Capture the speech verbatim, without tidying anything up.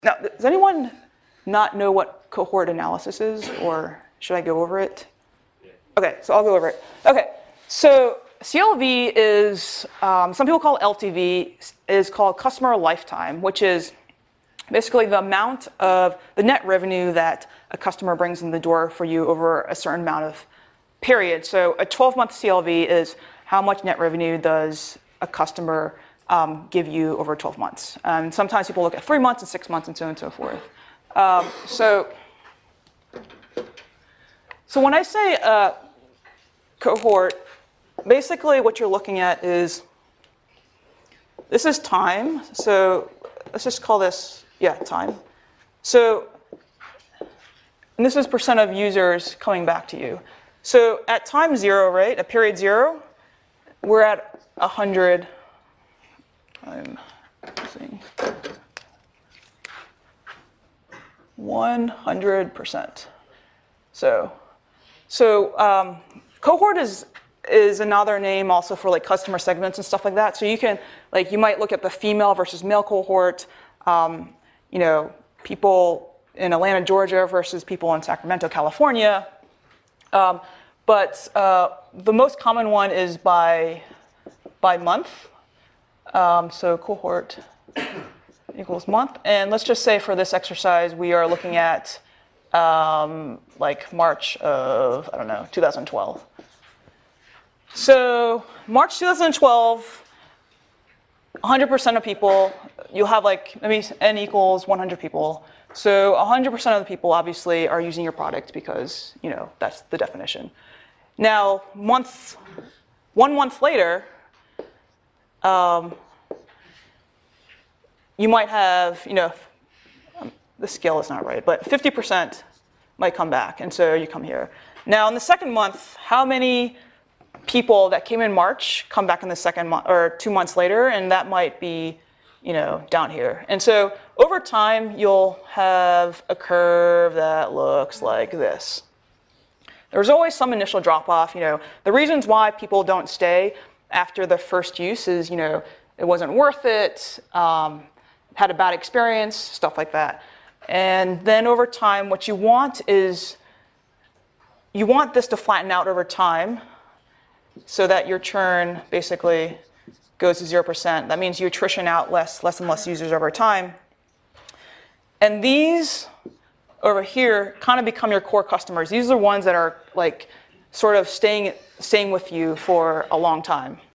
Now, does anyone not know what cohort analysis is, or should I go over it? Okay, so I'll go over it. Okay, so C L V is, um, some people call it L T V, is called customer lifetime, which is basically the amount of the net revenue that a customer brings in the door for you over a certain amount of period. So a twelve-month C L V is how much net revenue does a customer um, give you over twelve months. Um, sometimes people look at three months and six months and so on and so forth. Um, so, so when I say uh, cohort, basically what you're looking at is, this is time. So let's just call this, yeah, time. So, and this is percent of users coming back to you. So at time zero, right, at period zero, we're at one hundred. I'm using one hundred percent. So, so um, cohort is is another name also for like customer segments and stuff like that. So you can, like, you might look at the female versus male cohort, um, you know, people in Atlanta, Georgia versus people in Sacramento, California. Um, but uh, the most common one is by by month. Um, so cohort equals month. And let's just say for this exercise, we are looking at um, like March of, I don't know, two thousand twelve. So March two thousand twelve, one hundred percent of people, you'll have like, maybe n equals one hundred people. So one hundred percent of the people obviously are using your product because, you know, that's the definition. Now, month, one month later, um, you might have, you know, um, the scale is not right, but fifty percent might come back, and so you come here. Now, in the second month, how many people that came in March come back in the second month, or two months later, and that might be, you know, down here. And so over time, you'll have a curve that looks like this. There's always some initial drop-off. You know, the reasons why people don't stay after the first use is, you know, it wasn't worth it, um, had a bad experience, stuff like that. And then over time, what you want is, you want this to flatten out over time so that your churn basically goes to zero percent. That means you attrition out less, less and less users over time. And these over here kind of become your core customers. These are the ones that are like sort of staying, staying with you for a long time.